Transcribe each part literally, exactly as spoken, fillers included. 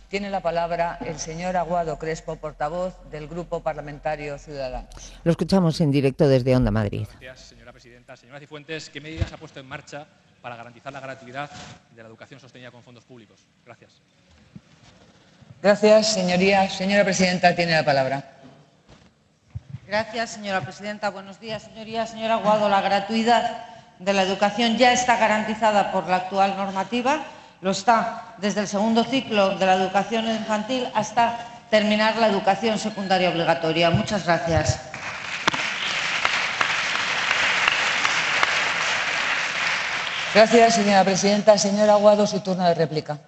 Tiene la palabra el señor Aguado Crespo, portavoz del Grupo Parlamentario Ciudadanos. Lo escuchamos en directo desde Onda Madrid. Gracias, señora presidenta. Señora Cifuentes, ¿qué medidas ha puesto en marcha para garantizar la gratuidad de la educación sostenida con fondos públicos? Gracias. Gracias, señoría. Señora presidenta, tiene la palabra. Gracias, señora presidenta. Buenos días, señorías. Señor Aguado, la gratuidad de la educación ya está garantizada por la actual normativa. Lo está desde el segundo ciclo de la educación infantil hasta terminar la educación secundaria obligatoria. Muchas gracias. Gracias, señora presidenta. Señor Aguado, su turno de réplica.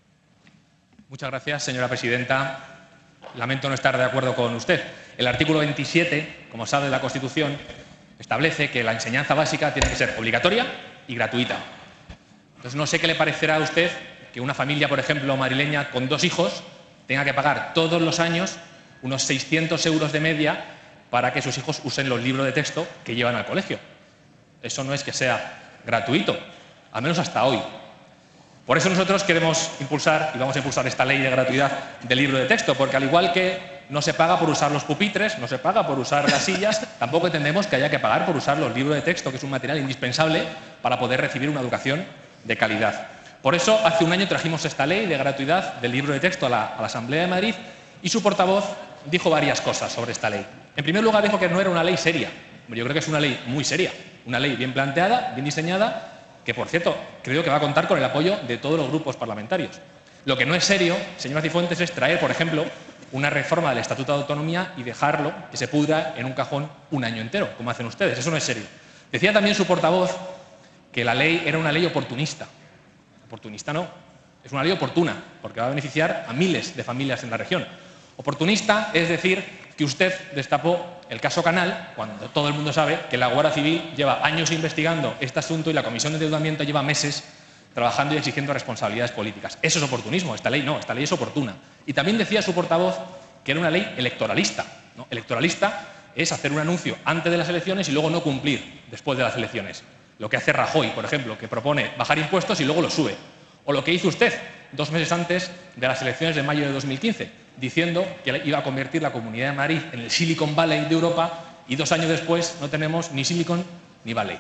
Muchas gracias, señora presidenta. Lamento no estar de acuerdo con usted. El artículo veintisiete, como sabe, de la Constitución, establece que la enseñanza básica tiene que ser obligatoria y gratuita. Entonces, no sé qué le parecerá a usted que una familia, por ejemplo, madrileña con dos hijos tenga que pagar todos los años unos seiscientos euros de media para que sus hijos usen los libros de texto que llevan al colegio. Eso no es que sea gratuito, al menos hasta hoy. Por eso nosotros queremos impulsar y vamos a impulsar esta ley de gratuidad del libro de texto, porque al igual que no se paga por usar los pupitres, no se paga por usar las sillas, tampoco entendemos que haya que pagar por usar los libros de texto, que es un material indispensable para poder recibir una educación de calidad. Por eso, hace un año trajimos esta ley de gratuidad del libro de texto a la, a la Asamblea de Madrid y su portavoz dijo varias cosas sobre esta ley. En primer lugar, dijo que no era una ley seria. Yo creo que es una ley muy seria, una ley bien planteada, bien diseñada, que, por cierto, creo que va a contar con el apoyo de todos los grupos parlamentarios. Lo que no es serio, señora Cifuentes, es traer, por ejemplo, una reforma del Estatuto de Autonomía y dejarlo que se pudra en un cajón un año entero, como hacen ustedes. Eso no es serio. Decía también su portavoz que la ley era una ley oportunista. Oportunista no, es una ley oportuna, porque va a beneficiar a miles de familias en la región. Oportunista es decir que usted destapó el caso Canal, cuando todo el mundo sabe que la Guardia Civil lleva años investigando este asunto y la Comisión de Endeudamiento lleva meses trabajando y exigiendo responsabilidades políticas. Eso es oportunismo, esta ley no, esta ley es oportuna. Y también decía su portavoz que era una ley electoralista, ¿no? Electoralista es hacer un anuncio antes de las elecciones y luego no cumplir después de las elecciones. Lo que hace Rajoy, por ejemplo, que propone bajar impuestos y luego los sube. O lo que hizo usted dos meses antes de las elecciones de mayo de dos mil quince, diciendo que iba a convertir la Comunidad de Madrid en el Silicon Valley de Europa y dos años después no tenemos ni Silicon ni Valley.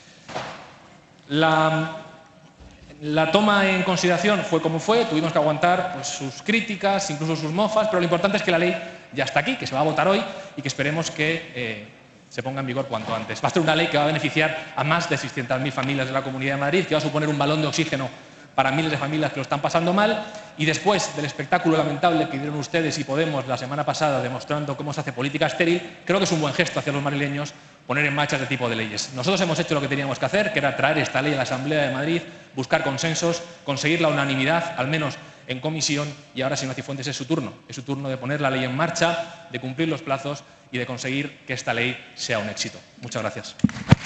La, la toma en consideración fue como fue, tuvimos que aguantar pues, sus críticas, incluso sus mofas, pero lo importante es que la ley ya está aquí, que se va a votar hoy y que esperemos que eh, se ponga en vigor cuanto antes. Va a ser una ley que va a beneficiar a más de seiscientas mil familias de la Comunidad de Madrid, que va a suponer un balón de oxígeno para miles de familias que lo están pasando mal, y después del espectáculo lamentable que dieron ustedes y Podemos la semana pasada demostrando cómo se hace política estéril, creo que es un buen gesto hacia los madrileños poner en marcha este tipo de leyes. Nosotros hemos hecho lo que teníamos que hacer, que era traer esta ley a la Asamblea de Madrid, buscar consensos, conseguir la unanimidad, al menos en comisión, y ahora, señora Cifuentes, es su turno. Es su turno de poner la ley en marcha, de cumplir los plazos y de conseguir que esta ley sea un éxito. Muchas gracias.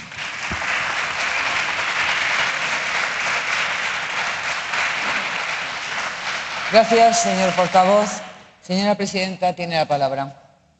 Gracias, señor portavoz. Señora presidenta, tiene la palabra.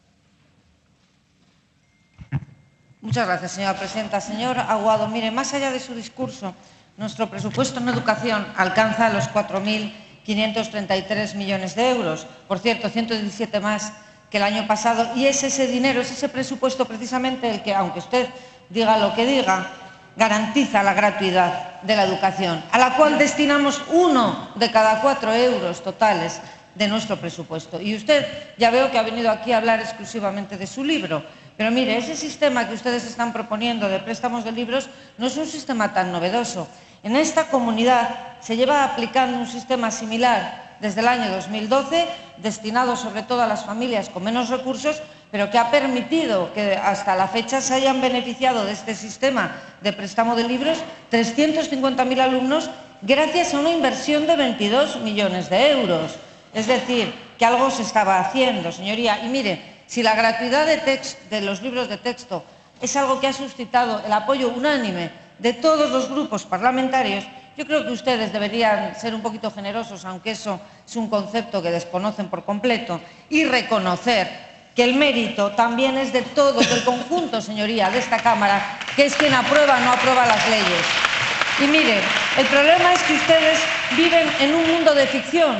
Muchas gracias, señora presidenta. Señor Aguado, mire, más allá de su discurso, nuestro presupuesto en educación alcanza los cuatro mil quinientos treinta y tres millones de euros. Por cierto, ciento diecisiete más que el año pasado. Y es ese dinero, es ese presupuesto precisamente el que, aunque usted diga lo que diga, garantiza la gratuidad de la educación, a la cual destinamos uno de cada cuatro euros totales de nuestro presupuesto. Y usted ya veo que ha venido aquí a hablar exclusivamente de su libro. Pero mire, ese sistema que ustedes están proponiendo de préstamos de libros no es un sistema tan novedoso. En esta comunidad se lleva aplicando un sistema similar desde el año dos mil doce, destinado sobre todo a las familias con menos recursos, pero que ha permitido que hasta la fecha se hayan beneficiado de este sistema de préstamo de libros trescientos cincuenta mil alumnos gracias a una inversión de veintidós millones de euros. Es decir, que algo se estaba haciendo, señoría. Y mire, si la gratuidad de, text, de los libros de texto es algo que ha suscitado el apoyo unánime de todos los grupos parlamentarios, yo creo que ustedes deberían ser un poquito generosos, aunque eso es un concepto que desconocen por completo, y reconocer que el mérito también es de todos, del conjunto, señoría, de esta Cámara, que es quien aprueba o no aprueba las leyes. Y mire, el problema es que ustedes viven en un mundo de ficción.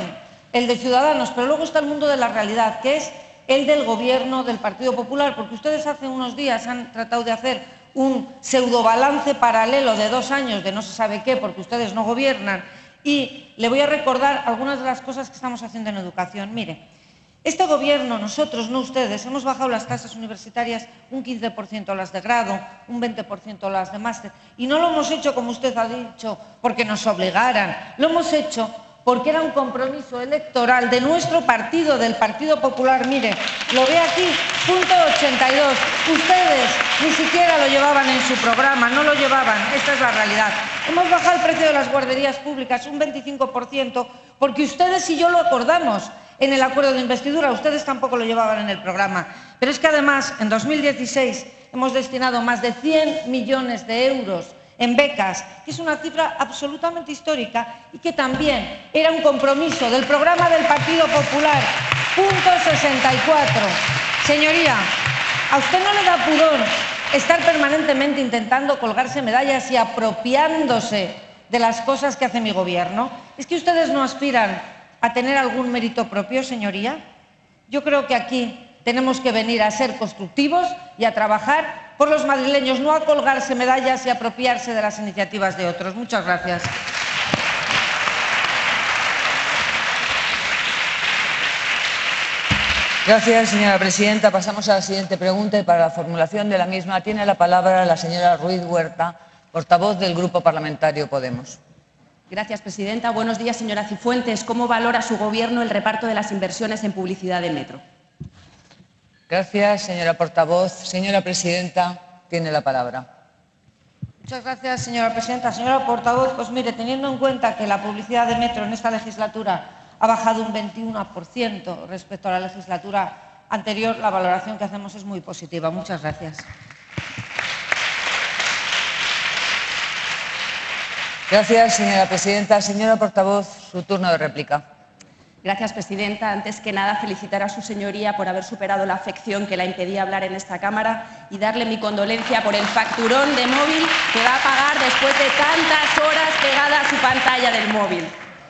el de Ciudadanos, pero luego está el mundo de la realidad, que es el del Gobierno del Partido Popular, porque ustedes hace unos días han tratado de hacer un pseudobalance paralelo de dos años de no se sabe qué, porque ustedes no gobiernan, y le voy a recordar algunas de las cosas que estamos haciendo en educación. Mire, este Gobierno, nosotros, no ustedes, hemos bajado las tasas universitarias un quince por ciento las de grado, un veinte por ciento las de máster, y no lo hemos hecho, como usted ha dicho, porque nos obligaran, lo hemos hecho porque era un compromiso electoral de nuestro partido, del Partido Popular. Mire, lo ve aquí, punto ochenta y dos. Ustedes ni siquiera lo llevaban en su programa, no lo llevaban, esta es la realidad. Hemos bajado el precio de las guarderías públicas un veinticinco por ciento porque ustedes y yo lo acordamos en el acuerdo de investidura, ustedes tampoco lo llevaban en el programa. Pero es que además, en dos mil dieciséis hemos destinado más de cien millones de euros en becas, que es una cifra absolutamente histórica y que también era un compromiso del programa del Partido Popular. Punto sesenta y cuatro. Señoría, ¿a usted no le da pudor estar permanentemente intentando colgarse medallas y apropiándose de las cosas que hace mi Gobierno? ¿Es que ustedes no aspiran a tener algún mérito propio, señoría? Yo creo que aquí tenemos que venir a ser constructivos y a trabajar por los madrileños, no a colgarse medallas y apropiarse de las iniciativas de otros. Muchas gracias. Gracias, señora presidenta. Pasamos a la siguiente pregunta y para la formulación de la misma tiene la palabra la señora Ruiz Huerta, portavoz del Grupo Parlamentario Podemos. Gracias, presidenta. Buenos días, señora Cifuentes. ¿Cómo valora su Gobierno el reparto de las inversiones en publicidad de Metro? Gracias, señora portavoz. Señora presidenta, tiene la palabra. Muchas gracias, señora presidenta. Señora portavoz, pues mire, teniendo en cuenta que la publicidad de Metro en esta legislatura ha bajado un veintiuno por ciento respecto a la legislatura anterior, la valoración que hacemos es muy positiva. Muchas gracias. Gracias, señora presidenta. Señora portavoz, su turno de réplica. Gracias, presidenta. Antes que nada, felicitar a su señoría por haber superado la afección que la impedía hablar en esta Cámara y darle mi condolencia por el facturón de móvil que va a pagar después de tantas horas pegada a su pantalla del móvil.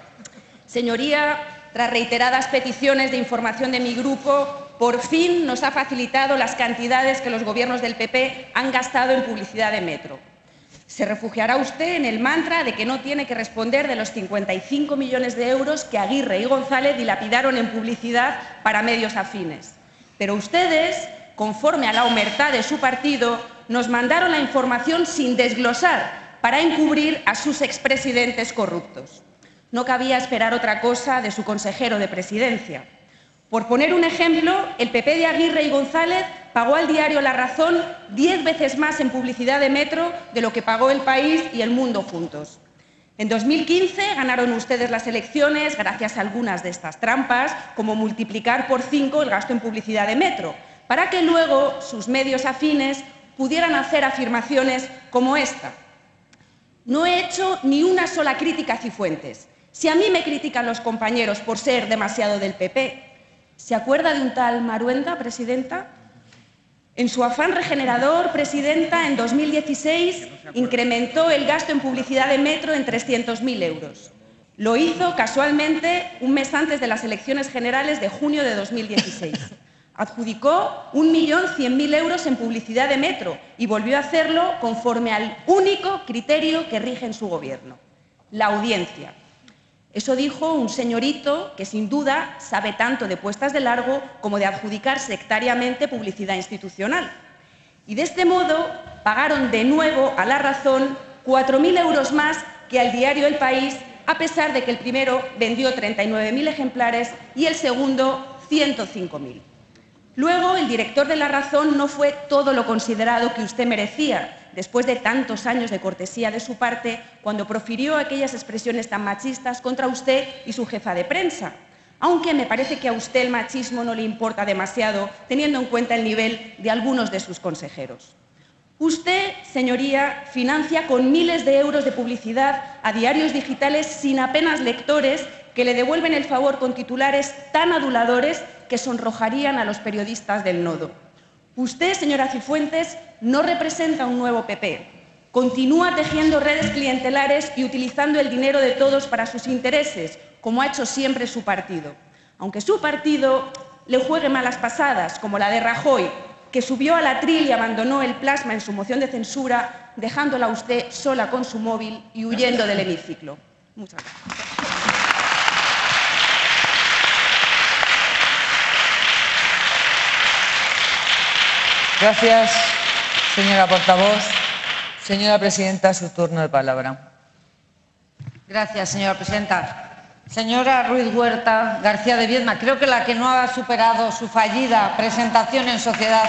Señoría, tras reiteradas peticiones de información de mi grupo, por fin nos ha facilitado las cantidades que los gobiernos del P P han gastado en publicidad de Metro. Se refugiará usted en el mantra de que no tiene que responder de los cincuenta y cinco millones de euros que Aguirre y González dilapidaron en publicidad para medios afines. Pero ustedes, conforme a la omertá de su partido, nos mandaron la información sin desglosar para encubrir a sus expresidentes corruptos. No cabía esperar otra cosa de su consejero de Presidencia. Por poner un ejemplo, el P P de Aguirre y González pagó al diario La Razón diez veces más en publicidad de Metro de lo que pagó El País y El Mundo juntos. En dos mil quince ganaron ustedes las elecciones gracias a algunas de estas trampas, como multiplicar por cinco el gasto en publicidad de Metro, para que luego sus medios afines pudieran hacer afirmaciones como esta. No he hecho ni una sola crítica a Cifuentes. Si a mí me critican los compañeros por ser demasiado del P P, ¿se acuerda de un tal Maruenda, presidenta? En su afán regenerador, presidenta, en dos mil dieciséis incrementó el gasto en publicidad de Metro en trescientos mil euros. Lo hizo casualmente un mes antes de las elecciones generales de junio de dos mil dieciséis. Adjudicó un millón cien mil euros en publicidad de Metro y volvió a hacerlo conforme al único criterio que rige en su gobierno: la audiencia. Eso dijo un señorito que sin duda sabe tanto de puestas de largo como de adjudicar sectariamente publicidad institucional. Y de este modo pagaron de nuevo a La Razón cuatro mil euros más que al diario El País, a pesar de que el primero vendió treinta y nueve mil ejemplares y el segundo ciento cinco mil. Luego, el director de La Razón no fue todo lo considerado que usted merecía, después de tantos años de cortesía de su parte, cuando profirió aquellas expresiones tan machistas contra usted y su jefa de prensa. Aunque me parece que a usted el machismo no le importa demasiado, teniendo en cuenta el nivel de algunos de sus consejeros. Usted, señoría, financia con miles de euros de publicidad a diarios digitales sin apenas lectores que le devuelven el favor con titulares tan aduladores que sonrojarían a los periodistas del nodo. Usted, señora Cifuentes, no representa un nuevo P P. Continúa tejiendo redes clientelares y utilizando el dinero de todos para sus intereses, como ha hecho siempre su partido. Aunque su partido le juegue malas pasadas, como la de Rajoy, que subió al atril y abandonó el plasma en su moción de censura, dejándola a usted sola con su móvil y huyendo del hemiciclo. Muchas gracias. Gracias, señora portavoz. Señora presidenta, su turno de palabra. Gracias, señora presidenta. Señora Ruiz Huerta García de Viedma, creo que la que no ha superado su fallida presentación en sociedad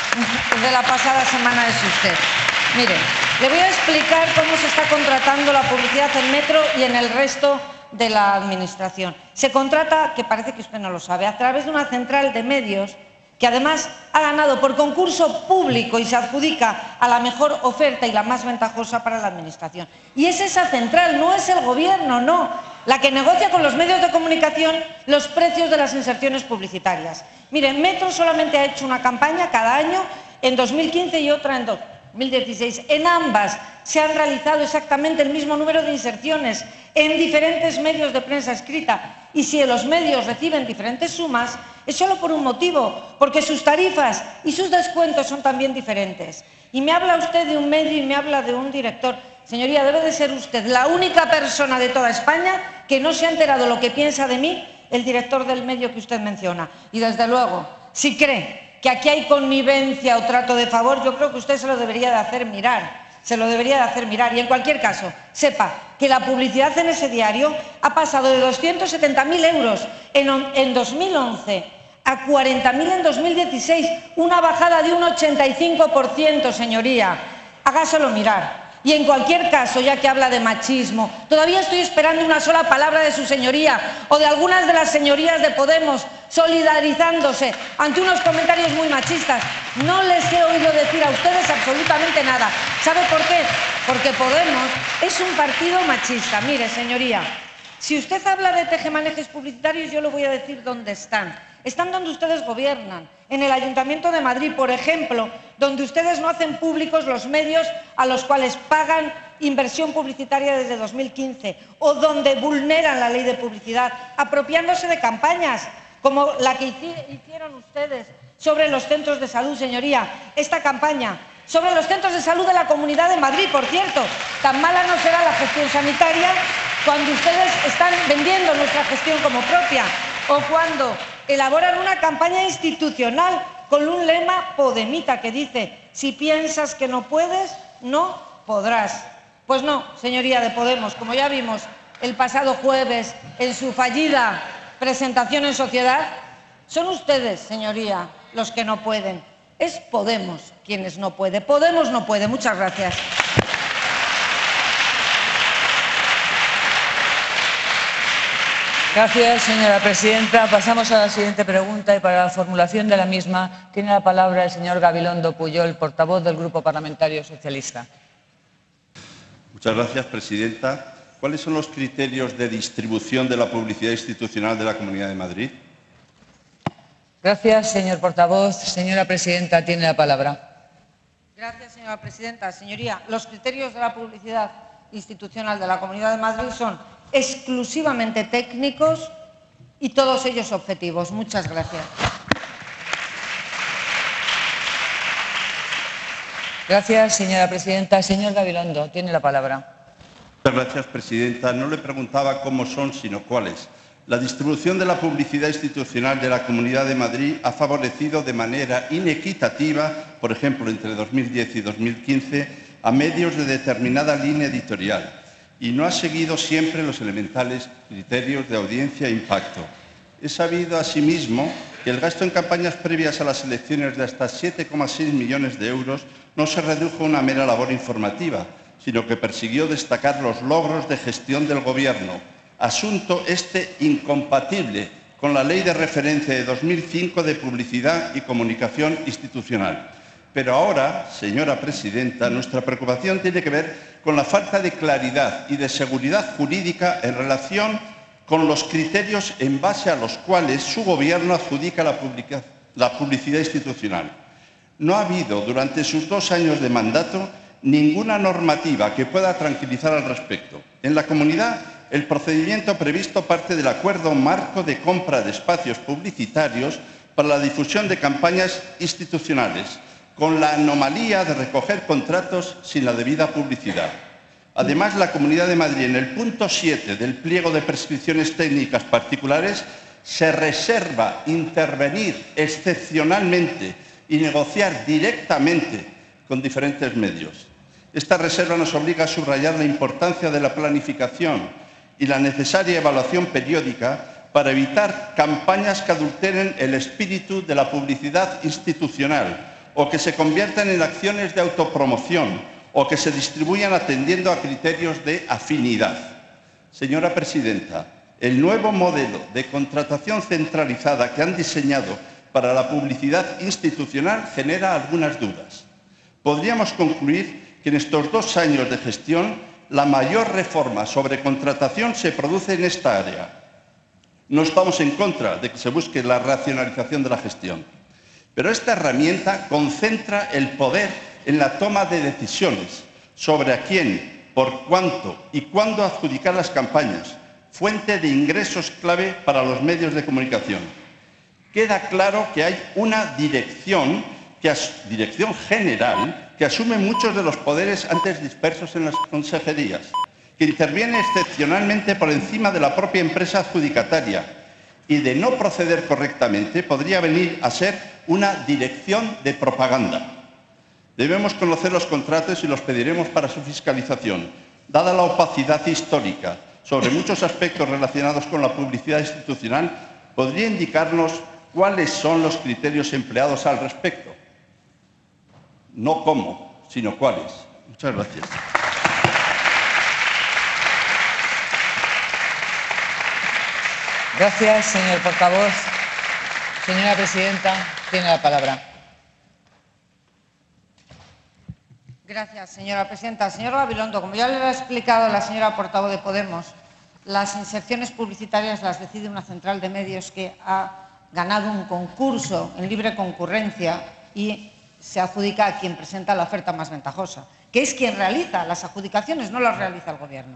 de la pasada semana es usted. Mire, le voy a explicar cómo se está contratando la publicidad en Metro y en el resto de la Administración. Se contrata, que parece que usted no lo sabe, a través de una central de medios que además ha ganado por concurso público y se adjudica a la mejor oferta y la más ventajosa para la Administración. Y es esa central, no es el Gobierno, no, la que negocia con los medios de comunicación los precios de las inserciones publicitarias. Miren, Metro solamente ha hecho una campaña cada año, en dos mil quince y otra en dos mil dieciséis. En ambas se han realizado exactamente el mismo número de inserciones en diferentes medios de prensa escrita. Y si los medios reciben diferentes sumas, es solo por un motivo, porque sus tarifas y sus descuentos son también diferentes. Y me habla usted de un medio y me habla de un director. Señoría, debe de ser usted la única persona de toda España que no se ha enterado lo que piensa de mí el director del medio que usted menciona. Y desde luego, si cree que aquí hay connivencia o trato de favor, yo creo que usted se lo debería de hacer mirar. Se lo debería de hacer mirar. Y en cualquier caso, sepa que la publicidad en ese diario ha pasado de doscientos setenta mil euros en, en dos mil once a cuarenta mil en dos mil dieciséis, una bajada de un ochenta y cinco por ciento, señoría. Hágaselo mirar. Y en cualquier caso, ya que habla de machismo, todavía estoy esperando una sola palabra de su señoría o de algunas de las señorías de Podemos solidarizándose ante unos comentarios muy machistas. No les he oído decir a ustedes absolutamente nada. ¿Sabe por qué? Porque Podemos es un partido machista. Mire, señoría, si usted habla de tejemanejes publicitarios, yo le voy a decir dónde están. Están donde ustedes gobiernan, en el Ayuntamiento de Madrid, por ejemplo, donde ustedes no hacen públicos los medios a los cuales pagan inversión publicitaria desde dos mil quince, o donde vulneran la ley de publicidad, apropiándose de campañas como la que hicieron ustedes sobre los centros de salud, señoría. Esta campaña sobre los centros de salud de la Comunidad de Madrid, por cierto, tan mala no será la gestión sanitaria cuando ustedes están vendiendo nuestra gestión como propia, o cuando elaboran una campaña institucional con un lema podemita que dice: si piensas que no puedes, no podrás. Pues no, señoría de Podemos, como ya vimos el pasado jueves en su fallida presentación en sociedad, son ustedes, señoría, los que no pueden. Es Podemos quienes no puede. Podemos no puede. Muchas gracias. Gracias, señora presidenta. Pasamos a la siguiente pregunta y para la formulación de la misma tiene la palabra el señor Gabilondo Puyol, portavoz del Grupo Parlamentario Socialista. Muchas gracias, presidenta. ¿Cuáles son los criterios de distribución de la publicidad institucional de la Comunidad de Madrid? Gracias, señor portavoz. Señora presidenta, tiene la palabra. Gracias, señora presidenta. Señoría, los criterios de la publicidad institucional de la Comunidad de Madrid son exclusivamente técnicos y todos ellos objetivos. Muchas gracias. Gracias, señora presidenta. Señor Gabilondo, tiene la palabra. Muchas gracias, presidenta. No le preguntaba cómo son, sino cuáles. La distribución de la publicidad institucional de la Comunidad de Madrid ha favorecido de manera inequitativa, por ejemplo, entre dos mil diez y dos mil quince, a medios de determinada línea editorial, y no ha seguido siempre los elementales criterios de audiencia e impacto. He sabido asimismo que el gasto en campañas previas a las elecciones de hasta siete coma seis millones de euros no se redujo a una mera labor informativa, sino que persiguió destacar los logros de gestión del Gobierno, asunto este incompatible con la Ley de Referencia de dos mil cinco de Publicidad y Comunicación Institucional. Pero ahora, señora presidenta, nuestra preocupación tiene que ver con la falta de claridad y de seguridad jurídica en relación con los criterios en base a los cuales su Gobierno adjudica la, publica, la publicidad institucional. No ha habido, durante sus dos años de mandato, ninguna normativa que pueda tranquilizar al respecto. En la comunidad, el procedimiento previsto parte del acuerdo marco de compra de espacios publicitarios para la difusión de campañas institucionales, con la anomalía de recoger contratos sin la debida publicidad. Además, la Comunidad de Madrid, en el punto siete del pliego de prescripciones técnicas particulares, se reserva intervenir excepcionalmente y negociar directamente con diferentes medios. Esta reserva nos obliga a subrayar la importancia de la planificación y la necesaria evaluación periódica para evitar campañas que adulteren el espíritu de la publicidad institucional o que se conviertan en acciones de autopromoción o que se distribuyan atendiendo a criterios de afinidad. Señora presidenta, el nuevo modelo de contratación centralizada que han diseñado para la publicidad institucional genera algunas dudas. Podríamos concluir que en estos dos años de gestión la mayor reforma sobre contratación se produce en esta área. No estamos en contra de que se busque la racionalización de la gestión, pero esta herramienta concentra el poder en la toma de decisiones sobre a quién, por cuánto y cuándo adjudicar las campañas, fuente de ingresos clave para los medios de comunicación. Queda claro que hay una dirección, que as, dirección general que asume muchos de los poderes antes dispersos en las consejerías, que interviene excepcionalmente por encima de la propia empresa adjudicataria y, de no proceder correctamente, podría venir a ser una dirección de propaganda. Debemos conocer los contratos y los pediremos para su fiscalización. Dada la opacidad histórica sobre muchos aspectos relacionados con la publicidad institucional, ¿podría indicarnos cuáles son los criterios empleados al respecto? No cómo, sino cuáles. Muchas gracias. Gracias, señor portavoz. Señora presidenta, tiene la palabra. Gracias, señora presidenta. Señor Gabilondo, como ya le ha explicado la señora portavoz de Podemos, las inserciones publicitarias las decide una central de medios que ha ganado un concurso en libre concurrencia y se adjudica a quien presenta la oferta más ventajosa, que es quien realiza las adjudicaciones, no las realiza el Gobierno.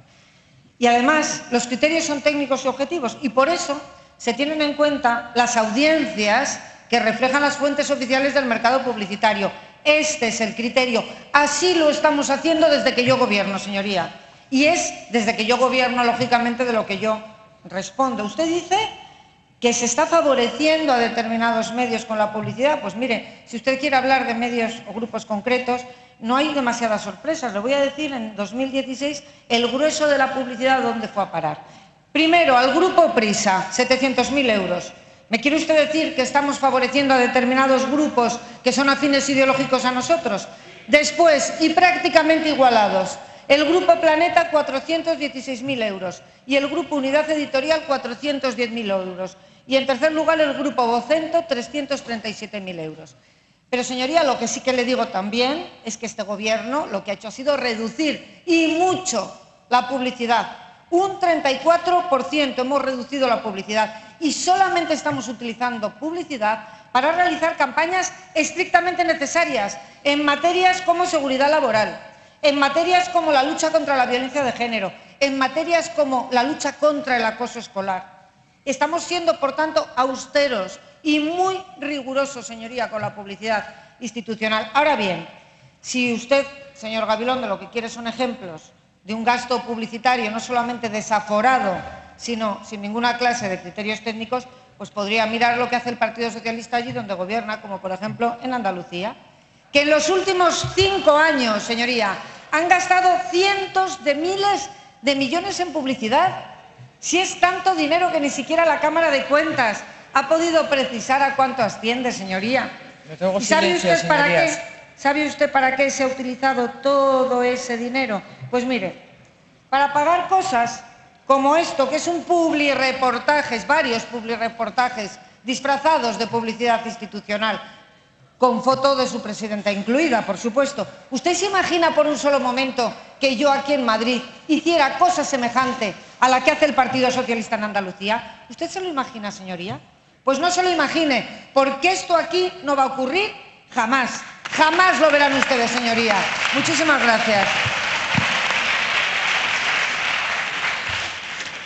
Y además, los criterios son técnicos y objetivos y por eso se tienen en cuenta las audiencias que reflejan las fuentes oficiales del mercado publicitario. Este es el criterio. Así lo estamos haciendo desde que yo gobierno, señoría. Y es desde que yo gobierno, lógicamente, de lo que yo respondo. Usted dice que se está favoreciendo a determinados medios con la publicidad. Pues mire, si usted quiere hablar de medios o grupos concretos, no hay demasiadas sorpresas. Le voy a decir, en dos mil dieciséis, el grueso de la publicidad, ¿dónde fue a parar? Primero, al Grupo Prisa, setecientos mil euros. ¿Me quiere usted decir que estamos favoreciendo a determinados grupos que son afines ideológicos a nosotros? Después, y prácticamente igualados, el Grupo Planeta, cuatrocientos dieciséis mil euros, y el Grupo Unidad Editorial, cuatrocientos diez mil euros. Y en tercer lugar, el Grupo Vocento, trescientos treinta y siete mil euros. Pero, señoría, lo que sí que le digo también es que este Gobierno lo que ha hecho ha sido reducir, y mucho, la publicidad. Un treinta y cuatro por ciento hemos reducido la publicidad y solamente estamos utilizando publicidad para realizar campañas estrictamente necesarias en materias como seguridad laboral, en materias como la lucha contra la violencia de género, en materias como la lucha contra el acoso escolar. Estamos siendo, por tanto, austeros y muy rigurosos, señoría, con la publicidad institucional. Ahora bien, si usted, señor Gabilondo, lo que quiere son ejemplos de un gasto publicitario no solamente desaforado, sino sin ninguna clase de criterios técnicos, pues podría mirar lo que hace el Partido Socialista allí donde gobierna, como por ejemplo en Andalucía, que en los últimos cinco años, señoría, han gastado cientos de miles de millones en publicidad. Si es tanto dinero que ni siquiera la Cámara de Cuentas ha podido precisar a cuánto asciende, señoría. ¿Y sabe usted para qué? ¿Sabe usted para qué se ha utilizado todo ese dinero? Pues mire, para pagar cosas como esto, que es un publireportajes, varios publireportajes disfrazados de publicidad institucional, con foto de su presidenta incluida, por supuesto. ¿Usted se imagina por un solo momento que yo aquí en Madrid hiciera cosa semejante a la que hace el Partido Socialista en Andalucía? ¿Usted se lo imagina, señoría? Pues no se lo imagine, porque esto aquí no va a ocurrir jamás. Jamás lo verán ustedes, señoría. Muchísimas gracias.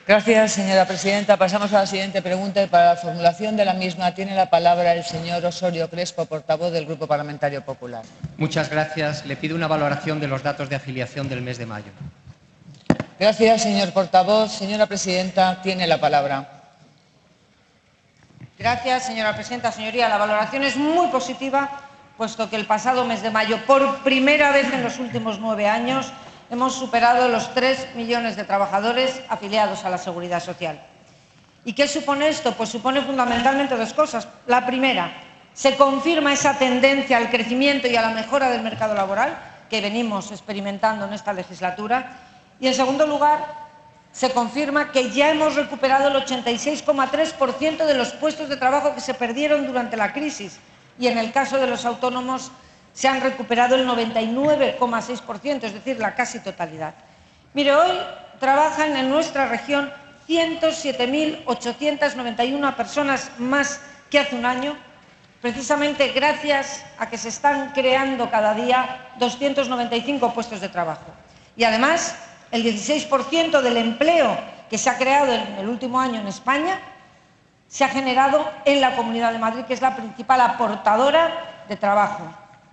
Gracias, señora presidenta. Pasamos a la siguiente pregunta y para la formulación de la misma tiene la palabra el señor Osorio Crespo, portavoz del Grupo Parlamentario Popular. Muchas gracias. Le pido una valoración de los datos de afiliación del mes de mayo. Gracias, señor portavoz. Señora presidenta, tiene la palabra. Gracias, señora presidenta. Señoría, la valoración es muy positiva, puesto que el pasado mes de mayo, por primera vez en los últimos nueve años, hemos superado los tres millones de trabajadores afiliados a la Seguridad Social. ¿Y qué supone esto? Pues supone fundamentalmente dos cosas. La primera, se confirma esa tendencia al crecimiento y a la mejora del mercado laboral que venimos experimentando en esta legislatura. Y, en segundo lugar, se confirma que ya hemos recuperado el ochenta y seis coma tres por ciento de los puestos de trabajo que se perdieron durante la crisis y, en el caso de los autónomos, se han recuperado el noventa y nueve coma seis por ciento, es decir, la casi totalidad. Mire, hoy trabajan en nuestra región ciento siete mil ochocientas noventa y una personas más que hace un año, precisamente gracias a que se están creando cada día doscientos noventa y cinco puestos de trabajo. Y además, el dieciséis por ciento del empleo que se ha creado en el último año en España se ha generado en la Comunidad de Madrid, que es la principal aportadora de trabajo.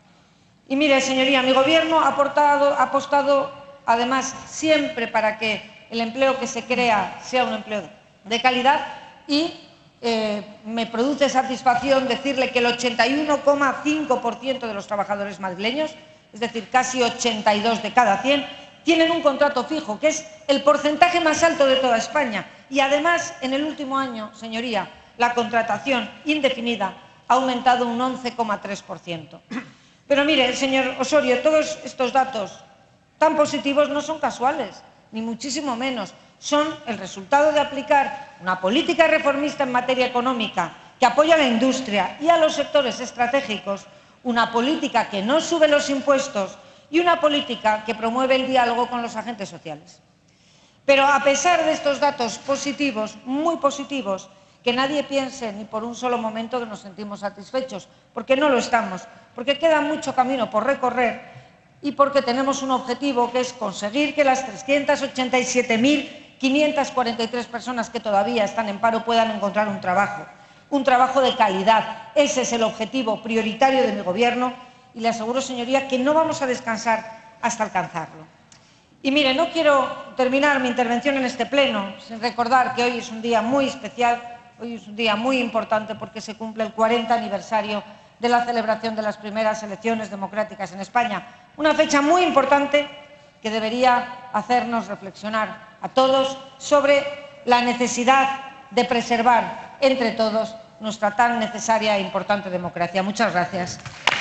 Y mire, señoría, mi Gobierno ha, aportado, ha apostado, además, siempre para que el empleo que se crea sea un empleo de calidad y eh, me produce satisfacción decirle que el ochenta y uno coma cinco por ciento de los trabajadores madrileños, es decir, casi ochenta y dos de cada cien, tienen un contrato fijo, que es el porcentaje más alto de toda España. Y además, en el último año, señoría, la contratación indefinida ha aumentado un once coma tres por ciento. Pero mire, señor Osorio, todos estos datos tan positivos no son casuales, ni muchísimo menos. Son el resultado de aplicar una política reformista en materia económica que apoya a la industria y a los sectores estratégicos, una política que no sube los impuestos y una política que promueve el diálogo con los agentes sociales. Pero a pesar de estos datos positivos, muy positivos, que nadie piense ni por un solo momento que nos sentimos satisfechos, porque no lo estamos, porque queda mucho camino por recorrer y porque tenemos un objetivo que es conseguir que las trescientas ochenta y siete mil quinientas cuarenta y tres personas que todavía están en paro puedan encontrar un trabajo, un trabajo de calidad. Ese es el objetivo prioritario de mi Gobierno y le aseguro, señoría, que no vamos a descansar hasta alcanzarlo. Y mire, no quiero terminar mi intervención en este pleno sin recordar que hoy es un día muy especial. Hoy es un día muy importante porque se cumple el cuarenta aniversario de la celebración de las primeras elecciones democráticas en España. Una fecha muy importante que debería hacernos reflexionar a todos sobre la necesidad de preservar entre todos nuestra tan necesaria e importante democracia. Muchas gracias.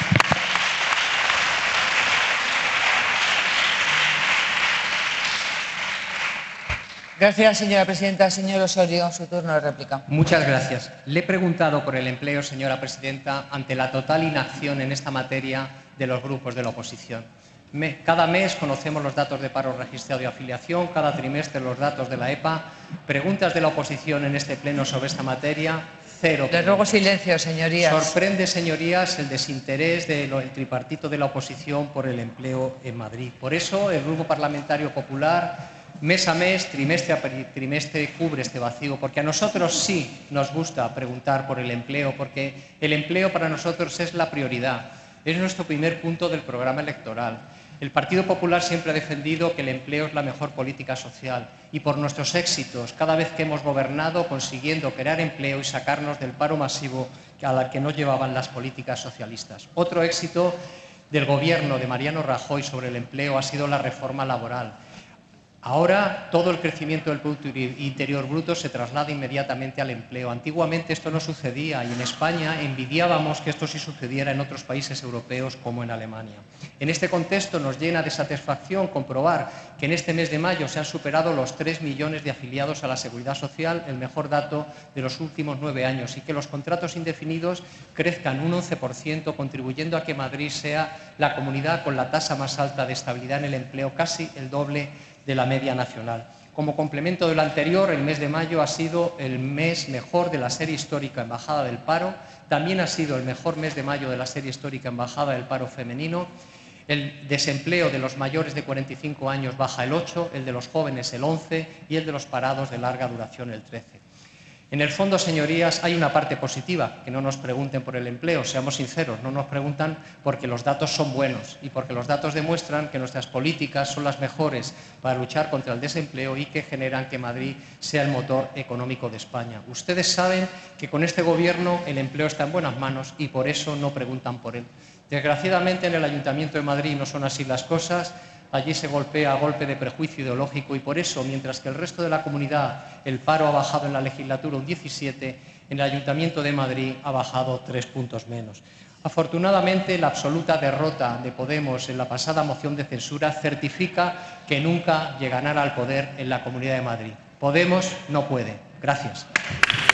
Gracias, señora presidenta. Señor Osorio, su turno de réplica. Muchas gracias. Le he preguntado por el empleo, señora presidenta, ante la total inacción en esta materia de los grupos de la oposición. Me, cada mes conocemos los datos de paro registrado y afiliación, cada trimestre los datos de la E P A. Preguntas de la oposición en este pleno sobre esta materia, cero. Le ruego silencio, señorías. Sorprende, señorías, el desinterés del tripartito de la oposición por el empleo en Madrid. Por eso, el Grupo Parlamentario Popular, mes a mes, trimestre a trimestre, cubre este vacío, porque a nosotros sí nos gusta preguntar por el empleo, porque el empleo para nosotros es la prioridad, es nuestro primer punto del programa electoral. El Partido Popular siempre ha defendido que el empleo es la mejor política social y por nuestros éxitos, cada vez que hemos gobernado, consiguiendo crear empleo y sacarnos del paro masivo a la que nos llevaban las políticas socialistas. Otro éxito del Gobierno de Mariano Rajoy sobre el empleo ha sido la reforma laboral. Ahora todo el crecimiento del Producto Interior Bruto se traslada inmediatamente al empleo. Antiguamente esto no sucedía y en España envidiábamos que esto sí sucediera en otros países europeos como en Alemania. En este contexto nos llena de satisfacción comprobar que en este mes de mayo se han superado los tres millones de afiliados a la Seguridad Social, el mejor dato de los últimos nueve años, y que los contratos indefinidos crezcan un once por ciento, contribuyendo a que Madrid sea la comunidad con la tasa más alta de estabilidad en el empleo, casi el doble de la media nacional. Como complemento de lo anterior, el mes de mayo ha sido el mes mejor de la serie histórica en bajada del paro, también ha sido el mejor mes de mayo de la serie histórica en bajada del paro femenino. El desempleo de los mayores de cuarenta y cinco años baja el ocho, el de los jóvenes el once y el de los parados de larga duración el trece. En el fondo, señorías, hay una parte positiva, que no nos pregunten por el empleo, seamos sinceros, no nos preguntan porque los datos son buenos y porque los datos demuestran que nuestras políticas son las mejores para luchar contra el desempleo y que generan que Madrid sea el motor económico de España. Ustedes saben que con este Gobierno el empleo está en buenas manos y por eso no preguntan por él. Desgraciadamente, en el Ayuntamiento de Madrid no son así las cosas. Allí se golpea a golpe de prejuicio ideológico y por eso, mientras que el resto de la comunidad el paro ha bajado en la legislatura un diecisiete, en el Ayuntamiento de Madrid ha bajado tres puntos menos. Afortunadamente, la absoluta derrota de Podemos en la pasada moción de censura certifica que nunca llegarán al poder en la Comunidad de Madrid. Podemos no puede. Gracias.